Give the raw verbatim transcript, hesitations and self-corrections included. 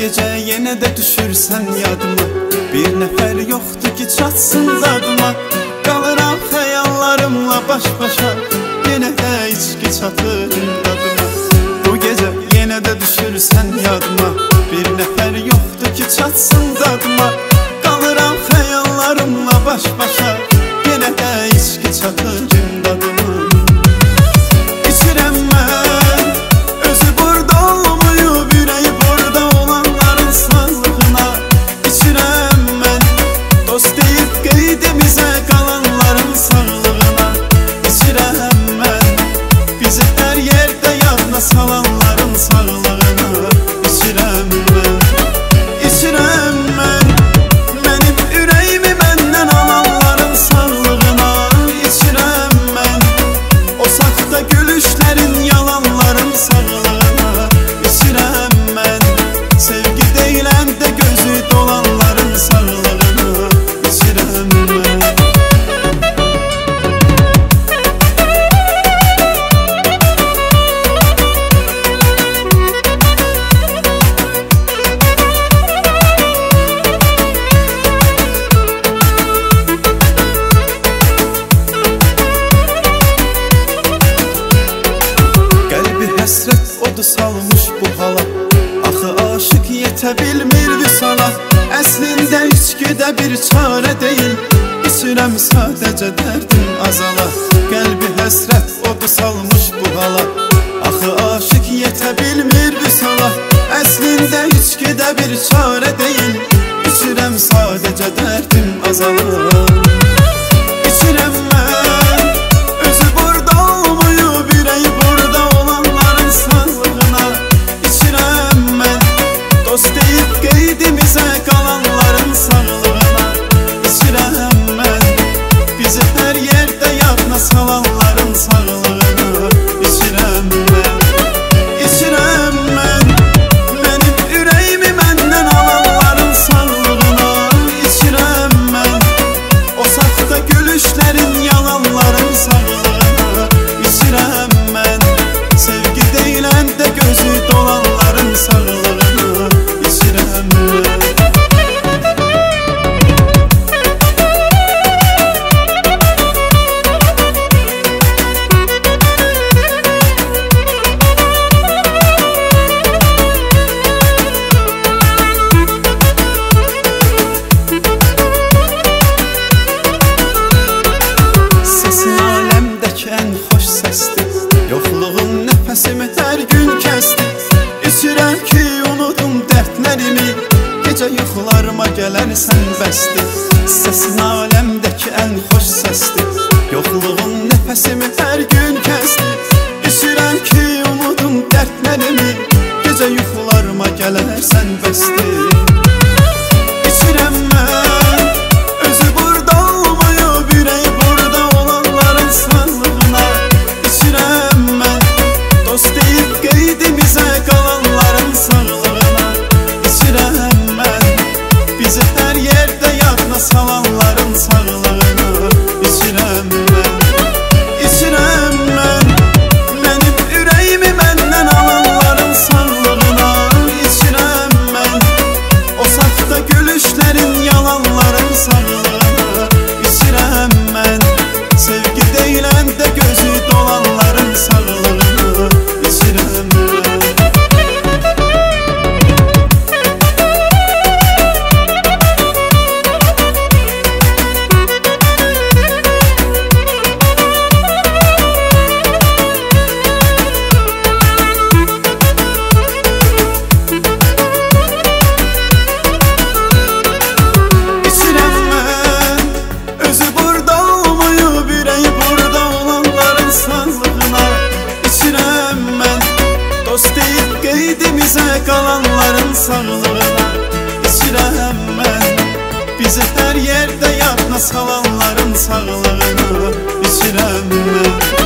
gece yenə də düşürsən yadıma, bir nəfər yoxdur ki çatsın dadıma. Qalıram xəyallarımla baş-başa, yenə də içki çatır dadıma. Bu gecə yenə də düşürsən yadıma, bir nəfər yoxdur ki çatsın dadıma. Qalıram xəyallarımla baş-başa, yenə də içki çatır dadıma. İçirəm mən özü burada olmayıb, ürəyi burada olanların sağlığına. İçirəm mən dost deyib qeydimizə qalanların sağlığına. İçirəm mən bizi hər yerdə yadına salanların sağlığına. İçirəm mən, içirəm mən mənim ürəyimi məndən alanların sağlığına. İçirəm mən o saxta gülüşlərin, yalanların sağlığına. İçirəm mən sevgi deyilən də gözü dolanların sağlığına. İçirəm mən. Həsrət odu salmış bu hala, axı aşıq yetə bilmir vüsala. Əslində içkidə bir çarə deyil, içirəm sadəcə dərdim azala. Qəlbi həsrət odu salmış bu hala, axı aşıq yetə bilmir vüsala. Əslində içkidə bir çarə deyil, içirəm sadəcə dərdim azala. İçirəm mən özü burada olmayıb, ürəyi burada olanların sağlığına. İçirəm mən dost deyib qeydimizə qalanların sağlığına. İçirəm mən bizi hər yerdə yadına salanların sağlığına. İçirəm mən, içirəm mən mənim ürəyimi məndən alanların sağlığına. İçirəm mən o saxta gülüşlərin, yalanların sağlığına. İçirəm mən sevgi deyilən də gözü dolanların sağlığına. İçirəm mən. Səsin aləmdəki ən xoş səsdir, yoxluğun nəfəsimi hər gün kəsdi. İçirəm ki unudum dərdlərimi, gecə yuxularıma gələrsən bəsdir. Səsin aləmdəki ən xoş səsdir, yoxluğun nəfəsimi hər gün kəsdi. İçirəm ki unudum dərdlərimi, gecə yuxularıma gələrsən bəsdir. İçirəm mən özü burada olmayıb, ürəyi burada olanların sağlığına. İçirəm mən dost deyib qeydimizə qalanların sağlığına. İçirəm mən bizi hər yerdə yadına salanların sağlığına. İçirəm mən, içirəm mən mənim ürəyimi məndən alanların sağlığına. İçirəm mən o saxta gülüşlərin, yalanların sağlığına. İçirəm mən sevgi deyilən də gözü dolanların sağlığına. İçirəm mən. İçirəm mən özü burada olmayıb, ürəyi burada olanların sağlığına. İçirəm mən dost deyib qeydimizə qalanların sağlığına. İçirəm mən bizi hər yerdə yadına salanların sağlığına. İçirəm mən.